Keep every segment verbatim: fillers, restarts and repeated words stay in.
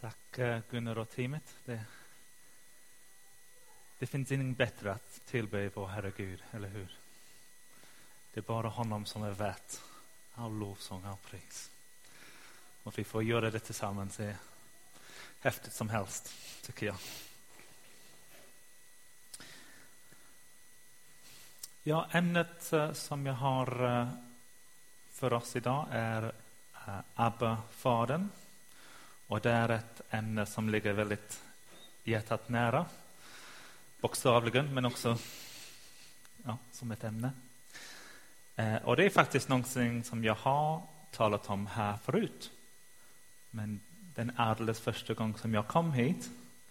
Tack Gunnar och teamet. Det, det finns ingen bättre att tillbe vår Herre Gud, eller hur? Det är bara honom som är värt all lovsång, all pris. Och vi får göra det tillsammans. Det är häftigt som helst, tycker jag. Ja, ämnet som jag har för oss idag är Abba, Fadern. Och det är ett ämne som ligger väldigt hjärtat nära. Bokstavligen, men också ja, som ett ämne. Eh, och det är faktiskt någonting som jag har talat om här förut. Men den alldeles första gången som jag kom hit.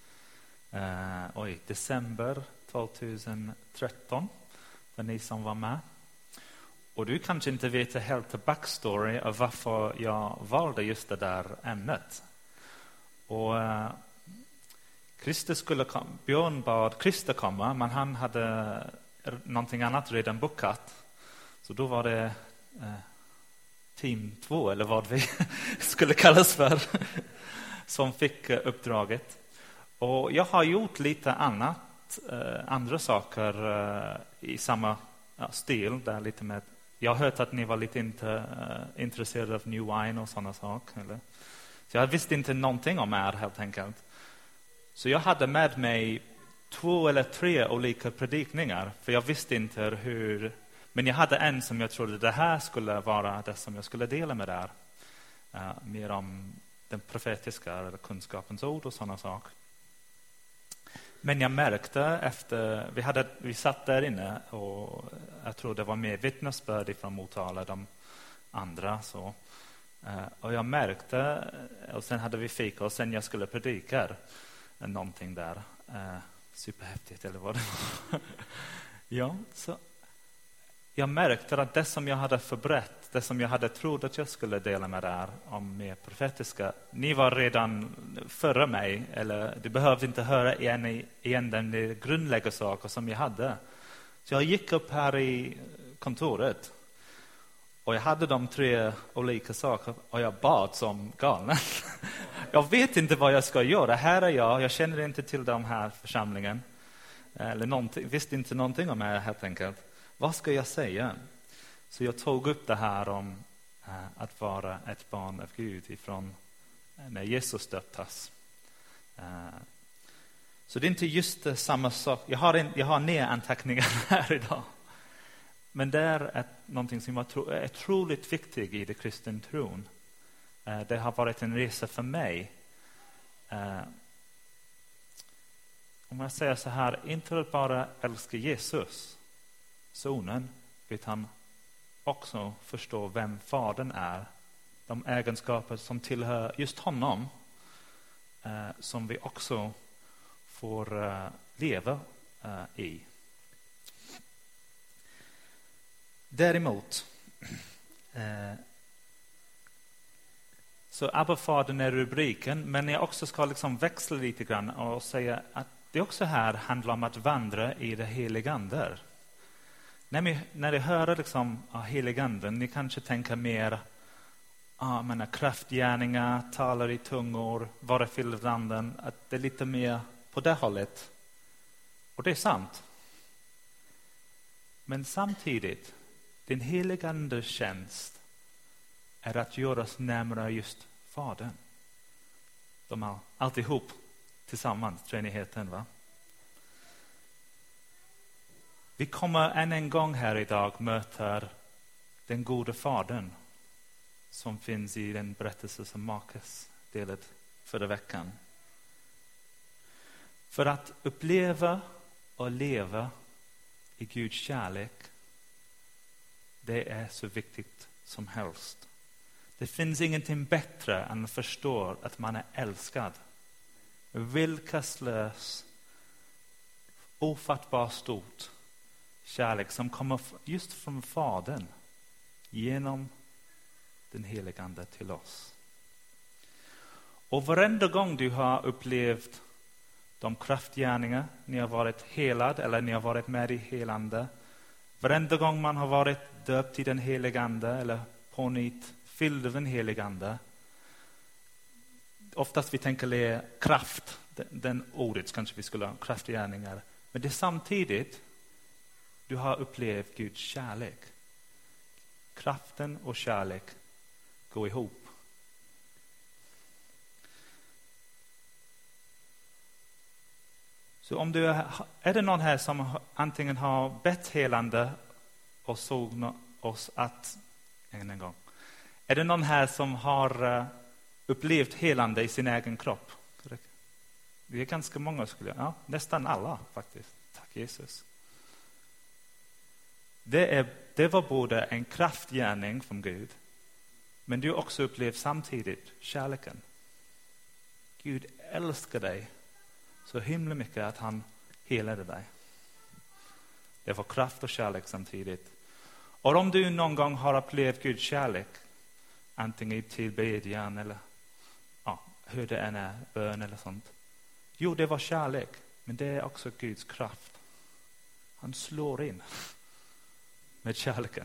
Eh, oj, december tjugohundratretton. För ni som var med. Och du kanske inte vet helt backstory av varför jag valde just det där ämnet. Och uh, Christer skulle kom, Björn bad Christer komma, men han hade någonting annat redan bokat. Så då var det uh, team två, eller vad vi skulle kallas för, som fick uh, uppdraget. Och jag har gjort lite annat, uh, andra saker uh, i samma uh, stil, där lite med. Jag har hört att ni var lite inte, uh, intresserade av New Wine och sådana saker, eller? Så jag visste inte någonting om er helt enkelt. Så jag hade med mig två eller tre olika predikningar. För jag visste inte hur. Men jag hade en som jag trodde det här skulle vara det som jag skulle dela med er. Uh, mer om den profetiska eller kunskapens ord och sådana saker. Men jag märkte efter. Vi, hade, vi satt där inne och jag tror det var mer vittnesbörd ifrån Motala, de andra så. Uh, och jag märkte, och sen hade vi fika och sen jag skulle predika uh, någonting där. Uh, superhäftigt eller vad det var. Ja, så jag märkte att det som jag hade förberett, det som jag hade trott att jag skulle dela med er om mer profetiska, ni var redan före mig, eller du behövde inte höra igen, igen den grundläggande saker som jag hade. Så jag gick upp här i kontoret. Och jag hade de tre olika saker och jag bad som galen. Jag vet inte vad jag ska göra. Här är jag. Jag känner inte till den här församlingen. Eller visste inte någonting om det helt enkelt. Vad ska jag säga? Så jag tog upp det här om äh, att vara ett barn av Gud ifrån äh, när Jesus döptes. Äh, så det är inte just uh, samma sak. Jag har, en, jag har ner anteckningar här idag. Men det är ett, någonting som jag tror är otroligt viktigt i det kristna tron. Uh, det har varit en resa för mig. Uh, om jag säger så här, inte bara älska Jesus, sonen, utan också förstå vem fadern är. De egenskaper som tillhör just honom, uh, som vi också får uh, leva uh, i. Däremot eh, så Abba Fadern är rubriken, men jag också ska liksom växla lite grann och säga att det också här handlar om att vandra i det heliga ande. När ni, när ni hör liksom ah, heliga anden, ni kanske tänker mer ah, menar, kraftgärningar, talar i tungor, vara fylld av anden, att det är lite mer på det hållet. Och det är sant. Men samtidigt, den heliga andes tjänst är att göra oss närmare just Fadern. De har alltihop tillsammans, treenigheten, va? Vi kommer än en gång här idag möta den gode Fadern som finns i den berättelse som Markus delade förra veckan. För att uppleva och leva i Guds kärlek, det är så viktigt som helst. Det finns ingenting bättre än att förstå att man är älskad. Villkorslös, ofattbart stort kärlek som kommer just från Fadern genom den heliga ande till oss. Och varenda gång du har upplevt de kraftgärningar, ni har varit helad eller ni har varit med i helande, varenda gång man har varit döpt i den heliga ande eller pånytt fylld av den heliga ande, oftast vi tänker le kraft, den, den ordet kanske vi skulle ha, kraftgärningar. Men det är samtidigt du har upplevt Guds kärlek. Kraften och kärlek går ihop. Så om du är, är det någon här som antingen har bett helande och såg oss att, en gång. Är det någon här som har upplevt helande i sin egen kropp? Det är ganska många, skulle jag, ja, nästan alla faktiskt. Tack Jesus. Det, är, det var både en kraftgärning från Gud, men du också upplevt samtidigt kärleken. Gud älskar dig så himla mycket att han helade dig. Det var kraft och kärlek samtidigt. Och om du någon gång har upplevt Guds kärlek, antingen i tillbedjan eller ja, hur det än är, bön eller sånt. Jo, det var kärlek, men det är också Guds kraft. Han slår in med kärleken.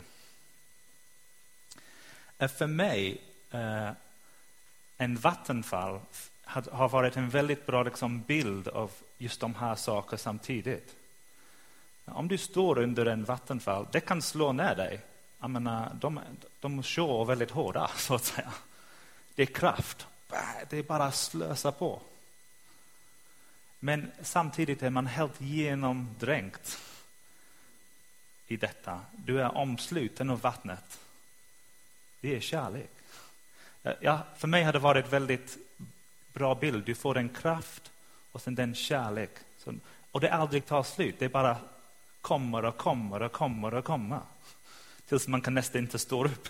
För mig, eh, en vattenfall har varit en väldigt bra liksom, bild av just de här sakerna samtidigt. Om du står under en vattenfall, det kan slå ner dig. Jag menar, de, de kör väldigt hårda, så att säga. Det är kraft. Det är bara att slösa på. Men samtidigt är man helt genomdränkt i detta. Du är omsluten av vattnet. Det är kärlek. Ja, för mig har det varit väldigt bra bild. Du får en kraft och sen den kärlek. Så, och det aldrig tar slut. Det bara kommer och kommer och kommer och kommer. Tills man kan nästan inte stå upp.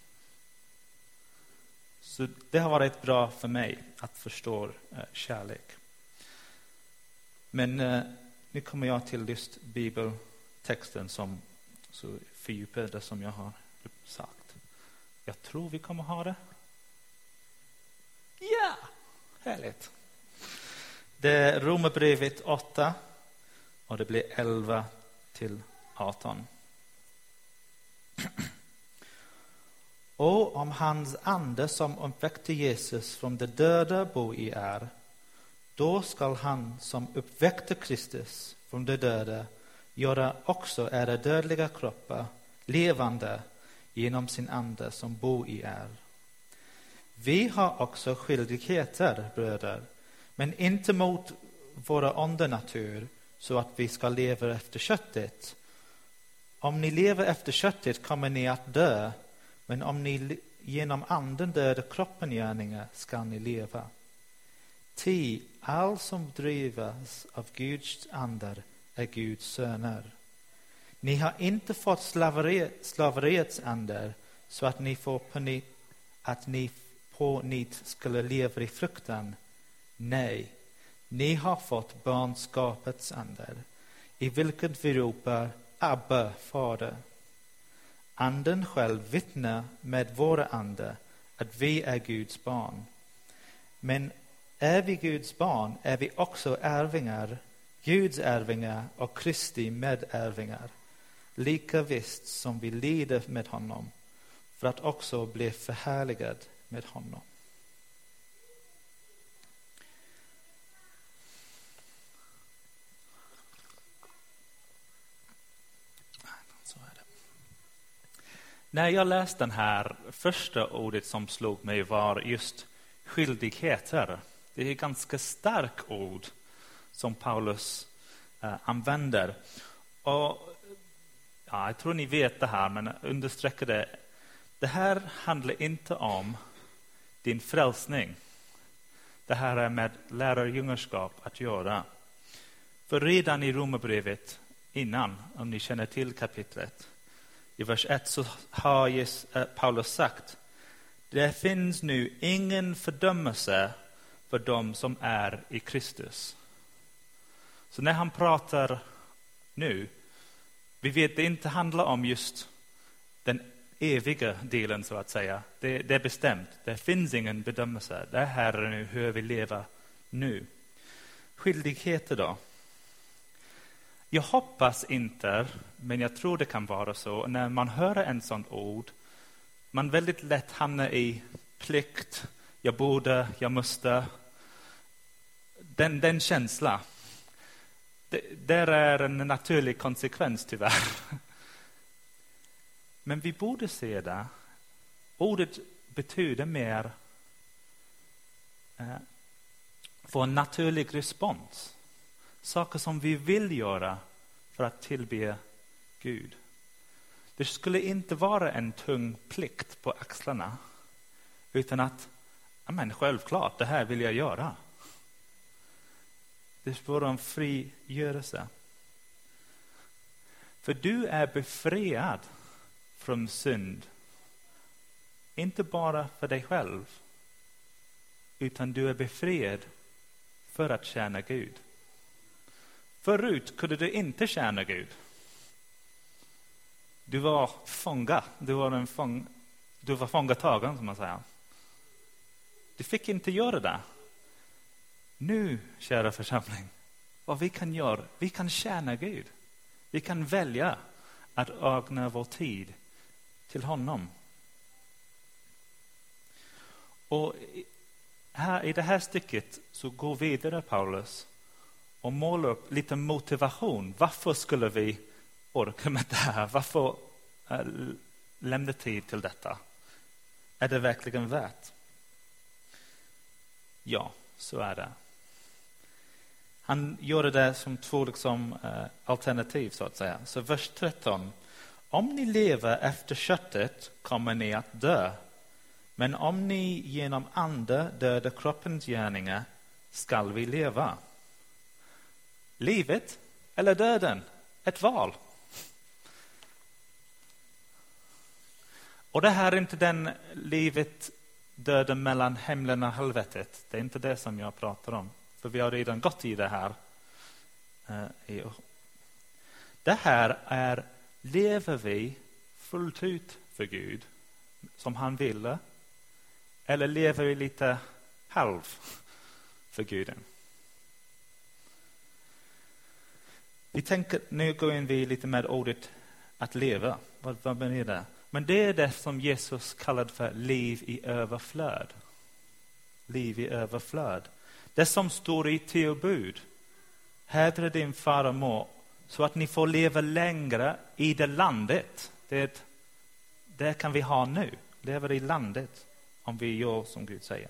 Så det har varit bra för mig att förstå eh, kärlek. Men eh, nu kommer jag till just bibeltexten som så fördjupar det som jag har sagt. Jag tror vi kommer ha det. Ja, härligt. Det är Romarbrevet åtta och det blir elva till arton. Och om hans ande som uppväckte Jesus från de döda bor i er, då skall han som uppväckte Kristus från de döda göra också era dödliga kroppar levande genom sin ande som bor i er. Vi har också skyldigheter, bröder, men inte mot våra undernatur, så att vi ska leva efter köttet. Om ni lever efter köttet kommer ni att dö, men om ni genom anden döda kroppen gärningar ska ni leva. Ty all som drivas av Guds andar är Guds söner. Ni har inte fått slaveri, slaveriets andar så att ni får på nytt, att ni på nytt skulle leva i fruktan. Nej, ni har fått barnskapets andar, i vilket vi ropar Abba, Fader. Anden själv vittnar med våra ande att vi är Guds barn. Men är vi Guds barn är vi också ärvingar, Guds ärvingar och Kristi medärvingar, lika visst som vi lider med honom, för att också bli förhärligad med honom. Så är det. När jag läste den här första ordet som slog mig var just skyldigheter. Det är ett ganska starkt ord som Paulus eh, använder. Och ja, jag tror ni vet det här, men understryker det. Det här handlar inte om din frälsning. Det här är med lärarjungerskap att göra. För redan i Romarbrevet innan, om ni känner till kapitlet, i vers ett så har Jesus, äh, Paulus sagt: det finns nu ingen fördömelse för dem som är i Kristus. Så när han pratar nu, vi vet det inte handlar om just den eviga delen, så att säga. Det, det är bestämt. Det finns ingen bedömelse. Det här är nu hur vi lever nu. Skyldigheter då? Jag hoppas inte, men jag tror det kan vara så. När man hör en sån ord, man väldigt lätt hamnar i plikt, jag borde, jag måste. Den, den känsla. Det, där är en naturlig konsekvens tyvärr. Men vi borde se det. Ordet betyder mer eh, få en naturlig respons. Saker som vi vill göra för att tillbe Gud. Det skulle inte vara en tung plikt på axlarna. Utan att, ja men självklart, det här vill jag göra. Det skulle vara en frigörelse. För du är befriad från synd. Inte bara för dig själv. Utan du är befriad för att tjäna Gud. Förut kunde du inte tjäna Gud. Du var fånga. Du var en fång, du var fångatagen, som man säger. Du fick inte göra det. Nu, kära församling, vad vi kan göra, vi kan tjäna Gud. Vi kan välja att ägna vår tid till honom. Och här, i det här stycket så går vidare Paulus och målar upp lite motivation. Varför skulle vi orka med det här? Varför äh, lämna tid till detta? Är det verkligen värt? Ja, så är det. Han gör det som två liksom, äh, alternativ så att säga. Så vers tretton. Om ni lever efter köttet kommer ni att dö. Men om ni genom ande dödar kroppens gärningar skall vi leva. Livet eller döden? Ett val. Och det här är inte den livet, döden mellan himlen och helvetet. Det är inte det som jag pratar om. För vi har redan gått i det här. Det här är, lever vi fullt ut för Gud som han ville? Eller lever vi lite halv för Guden? Vi tänker, nu går in vi lite med ordet att leva. Vad, vad menar det? Men det är det som Jesus kallade för liv i överflöd. Liv i överflöd. Det som står i tio bud. Hedra din far och mor så att ni får leva längre i det landet. Det, det kan vi ha nu. Leva i landet om vi gör som Gud säger.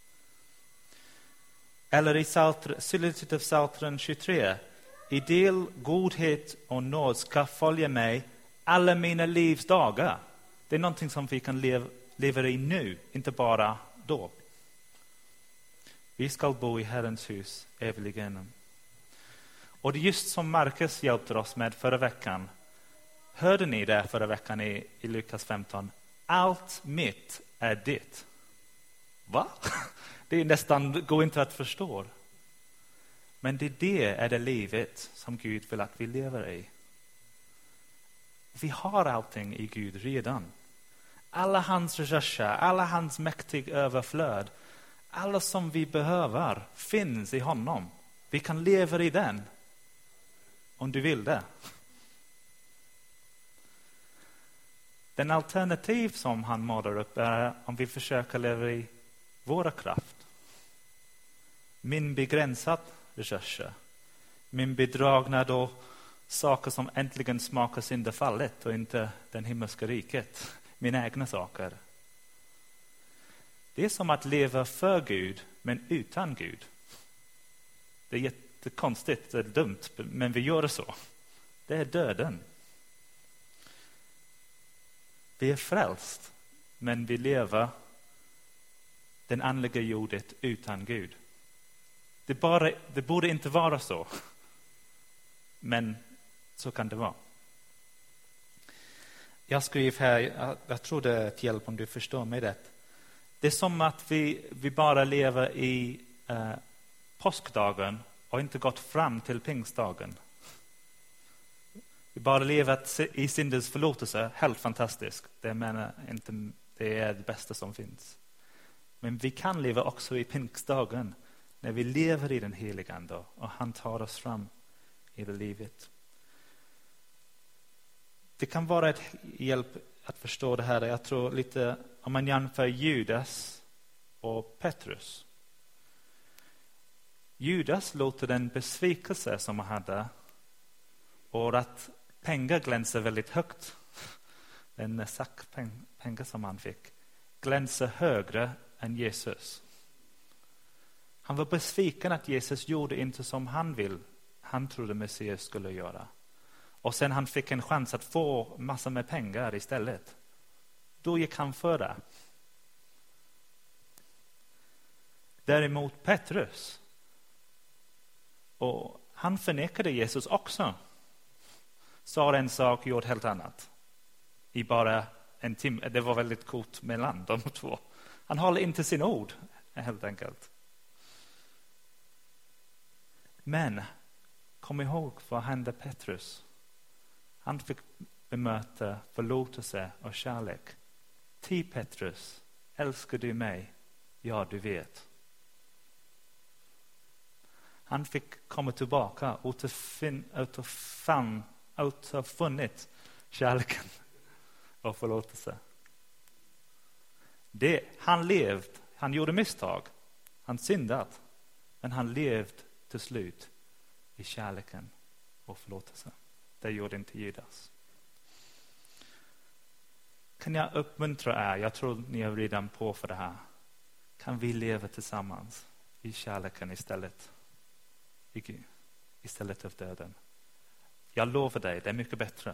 Eller i slutet av Psaltaren tjugotre. I del, godhet och nåd ska följa mig alla mina livs dagar. Det är någonting som vi kan leva, leva i nu, inte bara då. Vi ska bo i Herrens hus evigligen. Och det är just som Markus hjälpte oss med förra veckan. Hörde ni det förra veckan i, i Lukas femton? Allt mitt är ditt. Va? Det är nästan, går inte att förstå. Men det, det är det livet som Gud vill att vi lever i. Vi har allting i Gud redan. Alla hans resurser, alla hans mäktig överflöd. Alla som vi behöver finns i honom. Vi kan leva i den. Om du vill det. Den alternativ som han målar upp är om vi försöker leva i våra kraft. Min begränsad resurser. Min bedragna då saker som äntligen smakar syndafallet och inte den himmelska riket. Mina egna saker. Det är som att leva för Gud men utan Gud. Det är jättekonstigt, det är dumt, men vi gör det så. Det är döden. Vi är frälst, men vi lever den andliga jordet utan Gud. Det, bara, det borde inte vara så. Men så kan det vara. Jag skriver här, jag, jag tror det är ett hjälp om du förstår mig rätt. Det är som att vi, vi bara lever i eh, påskdagen och inte gått fram till pingstdagen. Vi bara lever i syndens förlåtelse, helt fantastiskt. Det, menar inte, det är det bästa som finns. Men vi kan leva också i pingstdagen när vi lever i den heliga ande och han tar oss fram i det livet. Det kan vara ett hjälp att förstå det här. Jag tror lite, om man jämför Judas och Petrus. Judas låter den besvikelse som han hade och att pengar glänser väldigt högt. En sack pengar som han fick glänser högre än Jesus. Han var besviken att Jesus gjorde inte som han vill. Han trodde Messias skulle göra. Och sen han fick en chans att få massa med pengar istället. Då gick han för det. Däremot Petrus. Och han förnekade Jesus också. Sa en sak, gjort helt annat. I bara en timme. Det var väldigt kort mellan de två. Han håller inte sin ord, helt enkelt. Men kom ihåg vad hände Petrus. Han fick bemöta förlåtelse och kärlek. Till Petrus, älskar du mig? Ja, du vet. Han fick komma tillbaka och återfann, återfunnit kärleken och förlåtelse. Det, han levde, han gjorde misstag, han syndat, men han levde till slut i kärleken och förlåtelse. Det gjorde inte Judas. Kan jag uppmuntra er, jag tror ni är redan på för det här. Kan vi leva tillsammans i kärleken istället? Istället för döden. Jag lovar dig, det är mycket bättre.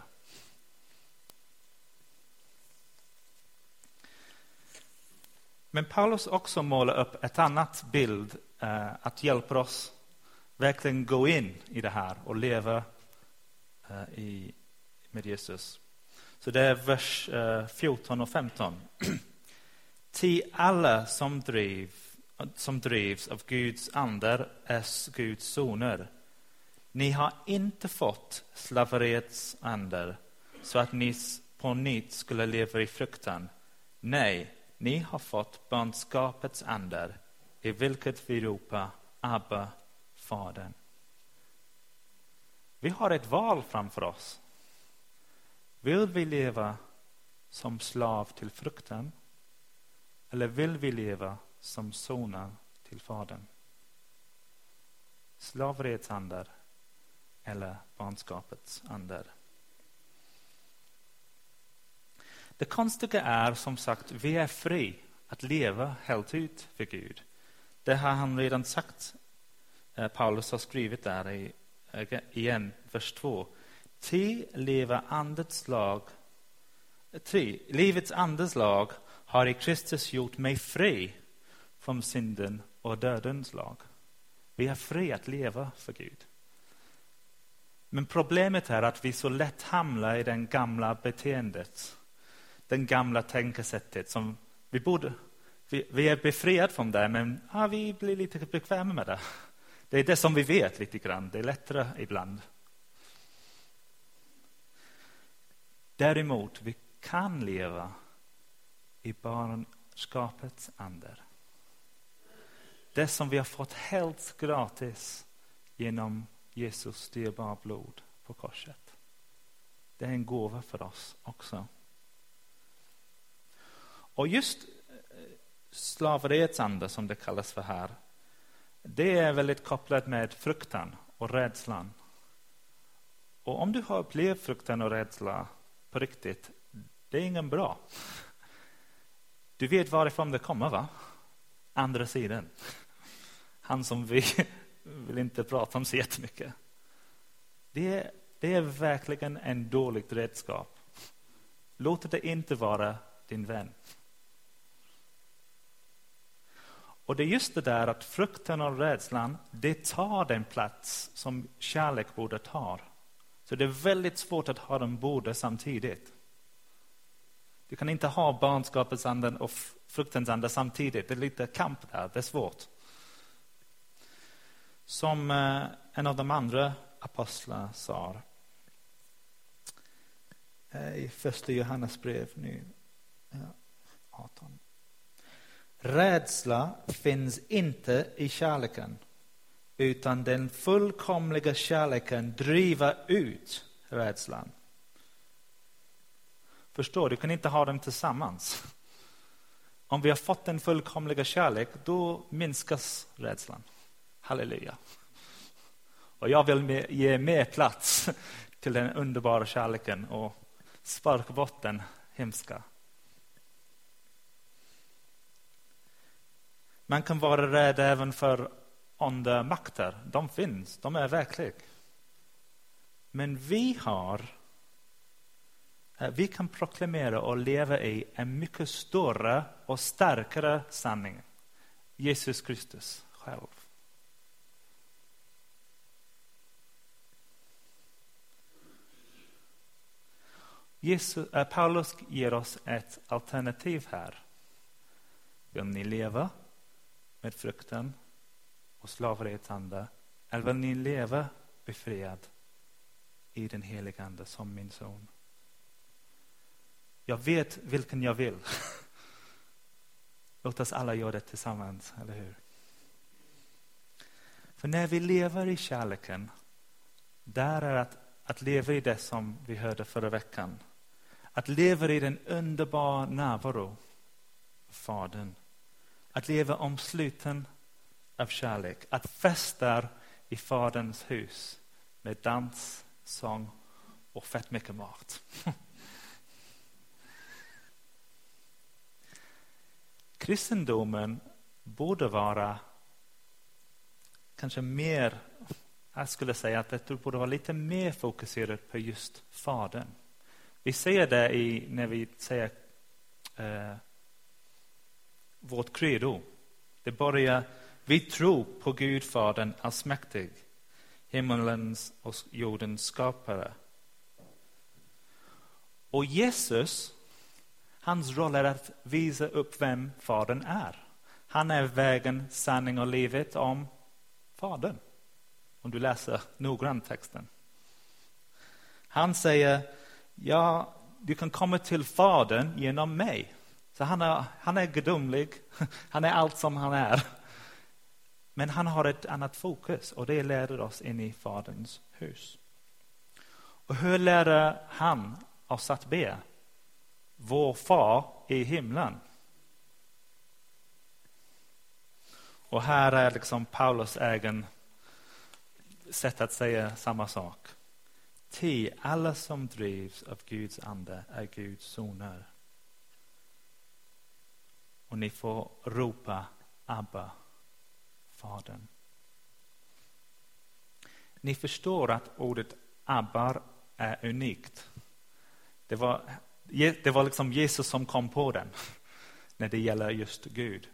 Men Paulus också målar upp ett annat bild eh, att hjälpa oss verkligen gå in i det här och leva eh, i, med Jesus. Så det är vers eh, fjorton och femton. Till alla som, driv, som drivs av Guds ande är Guds soner. Ni har inte fått slaveriets ande så att ni på nytt skulle leva i fruktan. Nej, ni har fått barnskapets ande i vilket vi ropar Abba, Fadern. Vi har ett val framför oss. Vill vi leva som slav till fruktan eller vill vi leva som soner till Fadern? Slaveriets ande eller barnskapets ande. Det konstiga är som sagt, vi är fri att leva helt ut för Gud. Det har han redan sagt. Paulus har skrivit där i, igen, vers två. Till leva andets lag, till livets andes lag har i Kristus gjort mig fri från synden och dödens lag. Vi är fri att leva för Gud. Men problemet är att vi så lätt hamnar i den gamla beteendet. Den gamla tänkesättet som vi borde, vi, vi är befriade från det, men ja, vi blir lite bekväma med det. Det är det som vi vet lite grann. Det är lättare ibland. Däremot, vi kan leva i barnskapets ande. Det som vi har fått helt gratis genom Jesus dyrbara blod på korset. Det är en gåva för oss också. Och just slaveriets ande som det kallas för här, det är väldigt kopplat med fruktan och rädslan. Och om du har upplevt fruktan och rädsla på riktigt, det är ingen bra. Du vet varifrån det kommer, va? Andra sidan. Han som vi vill inte prata om så jättemycket. Det är, det är verkligen en dåligt redskap. Låt det inte vara din vän. Och det är just det där att fruktan och rädslan, det tar den plats som kärlek borde ta. Så det är väldigt svårt att ha dem båda samtidigt. Du kan inte ha barnskapets anden och fruktans ande samtidigt. Det är lite kamp där, det är svårt. Som eh, en av de andra apostlarna sa eh, i första Johannes brev nu, ja, arton. Rädsla finns inte i kärleken, utan den fullkomliga kärleken driver ut rädslan. Förstår du? Du kan inte ha dem tillsammans. Om vi har fått den fullkomliga kärlek, då minskas rädslan. Halleluja. Och jag vill med, ge mer plats till den underbara kärleken och sparka bort den hemska. Man kan vara rädd även för onda makter. De finns, de är verkliga. Men vi har, vi kan proklamera och leva i en mycket större och starkare sanning. Jesus Kristus själv. Jesus, äh, Paulus ger oss ett alternativ här. Vill ni leva med fruktan och slaveriets ande, eller vill ni leva befriad i den heliga ande som min son? Jag vet vilken jag vill. Låt oss alla göra det tillsammans, eller hur? För när vi lever i kärleken, där är att, att leva i det som vi hörde förra veckan. Att leva i den underbara närvaro av Fadern. Att leva omsluten av kärlek. Att festa i Faderns hus med dans, sång och fett mycket mat. Kristendomen borde vara kanske mer, jag skulle säga att det borde vara lite mer fokuserat på just Fadern. Vi säger det i, när vi säger eh, vårt credo. Det börjar, vi tror på Gud Fadern allsmäktig, himmelens och jordens skapare. Och Jesus, hans roll är att visa upp vem Fadern är. Han är vägen, sanning och livet om Fadern. Om du läser noggrant texten. Han säger, ja, du kan komma till Fadern genom mig. Så han är, han är gudomlig. Han är allt som han är. Men han har ett annat fokus. Och det leder oss in i Faderns hus. Och hur lär han oss att be? Vår far i himlen. Och här är liksom Paulus egen sätt att säga samma sak. Ty alla som drivs av Guds ande är Guds soner. Och ni får ropa Abba, Fadern. Ni förstår att ordet Abba är unikt. Det var, det var liksom Jesus som kom på den när det gäller just Gud.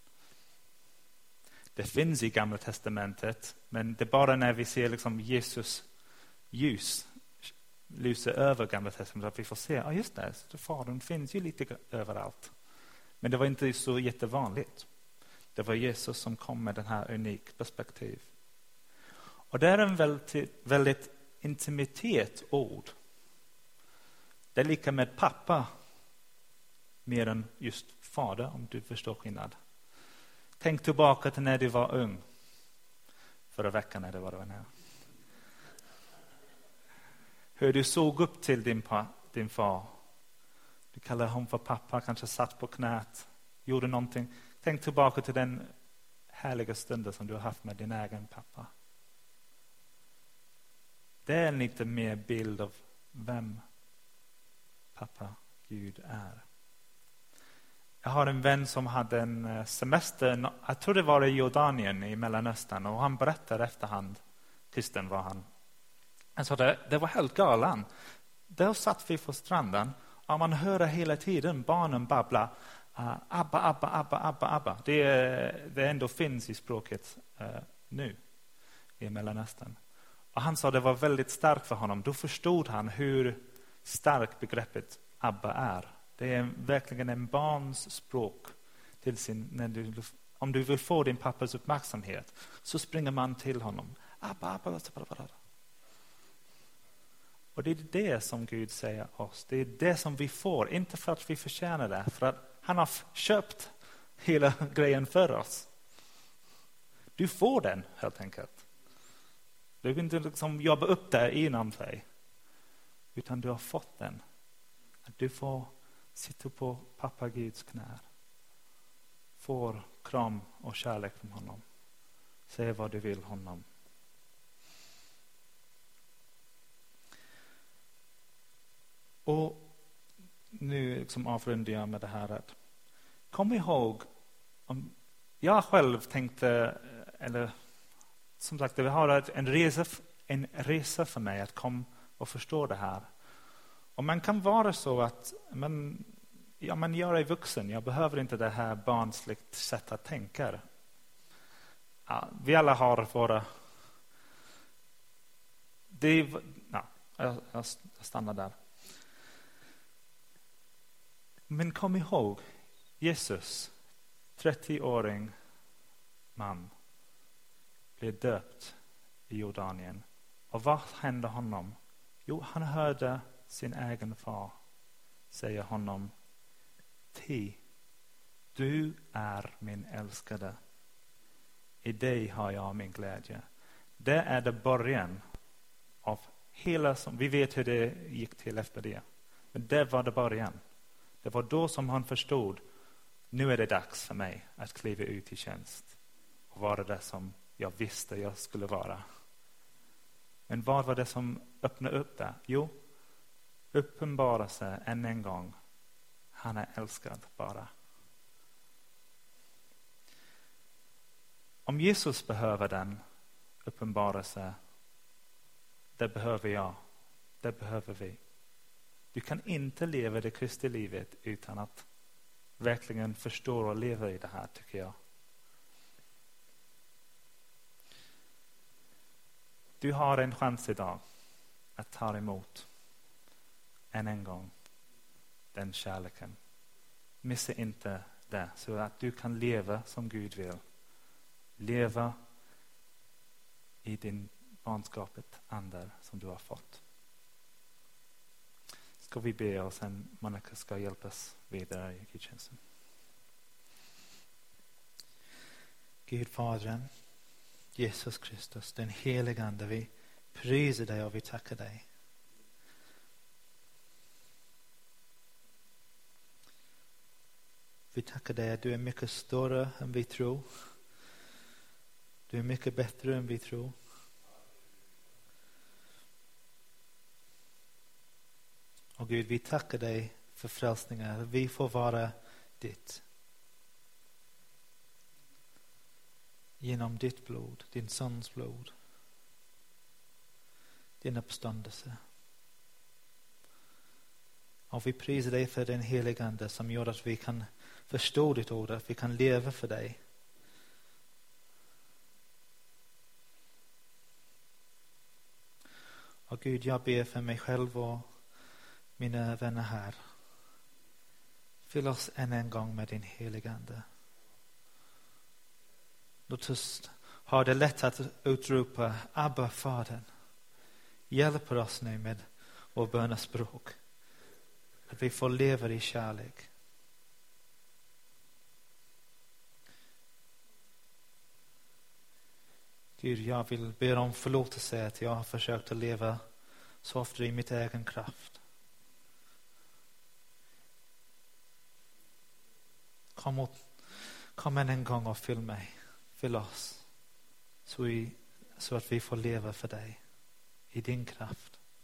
Det finns i Gamla testamentet, men det är bara när vi ser liksom Jesus ljus lyser över Gamla testamentet att vi får se, ja just det, så Fadern finns ju lite överallt. Men det var inte så jättevanligt. Det var Jesus som kom med den här unik perspektiv. Och det är en väldigt, väldigt intimitet ord. Det är lika med pappa mer än just fader, om du förstår skillnad. Tänk tillbaka till när du var ung. Förra veckan när det var den här. Hur du såg upp till din, pa, din far. Du kallade honom för pappa, kanske satt på knät. Gjorde någonting. Tänk tillbaka till den härliga stunden som du har haft med din egen pappa. Det är en lite mer bild av vem pappa Gud är. Jag har en vän som hade en semester, jag tror det var i Jordanien i Mellanöstern, och han berättade efterhand, kristen var han. Han sa det, det var helt galan. Där satt vi på stranden och man hörde hela tiden barnen babbla uh, Abba, Abba, Abba, Abba, Abba. Det, det ändå finns i språket uh, nu i Mellanöstern. Och han sa det var väldigt starkt för honom. Då förstod han hur starkt begreppet Abba är. Det är verkligen en barns språk till sin, när du, om du vill få din pappas uppmärksamhet så springer man till honom. Abba, Abba, Abba, Abba. Och det är det som Gud säger oss. Det är det som vi får, inte för att vi förtjänar det, för att han har köpt hela grejen för oss. Du får den helt enkelt. Du vill inte liksom jobba upp det inom dig, utan du har fått den. Att du får sitta på pappa Guds knä får kram och kärlek från honom. Säg vad du vill honom. Och nu liksom avrundar jag med det här. Att kom ihåg, om jag själv tänkte, eller som sagt, vi har en resa, en resa för mig att komma och förstå det här. Och man kan vara så att men, ja, men jag är vuxen, jag behöver inte det här barnsligt sätt att tänka. Ja, vi alla har våra... Det är, ja, jag, jag stannar där. Men kom ihåg, Jesus, trettio-åring man, blev döpt i Jordanien. Och vad hände honom? Jo, han hörde sin egen far säga honom: Ti, du är min älskade. I dig har jag min glädje. Det är det början av hela som vi vet hur det gick till efter det. Men det var det början. Det var då som han förstod, nu är det dags för mig att kliva ut i tjänst och vara det som jag visste jag skulle vara. Men vad var det som öppnade upp det? Jo, uppenbara sig än en gång. Han är älskad bara. Om Jesus behöver den uppenbarelse, det behöver jag. Det behöver vi. Du kan inte leva det kristna livet utan att verkligen förstå och leva i det här, tycker jag. Du har en chans idag att ta emot än en gång den kärleken. Missa inte det, så att du kan leva som Gud vill. Leva i din barnskapet ande som du har fått. Ska vi be och sen Monica ska hjälpas vidare i gudstjänsten. Gud Fadern, Jesus Kristus, den helige Ande, vi prisar dig och vi tackar dig. Vi tackar dig att du är mycket större än vi tror. Du är mycket bättre än vi tror. Och Gud, vi tackar dig för frälsningen. Vi får vara ditt. Genom ditt blod, din sons blod. Din uppståndelse. Och vi prisar dig för den heliga Ande som gör att vi kan förstå ditt ord, att vi kan leva för dig. Och Gud, jag ber för mig själv och mina vänner här. Fyll oss än en gång med din heliga Ande. Låt oss ha det lätt att utropa Abba, Fadern. Hjälper oss nu med vår bönespråk. Att vi får leva i kärlek. Gud, jag vill be om förlåtelse att jag har försökt att leva så ofta i mitt egen kraft. Kom, och, kom än en gång och fyll mig. Fyll oss. Så, vi, så att vi får leva för dig. I din kraft.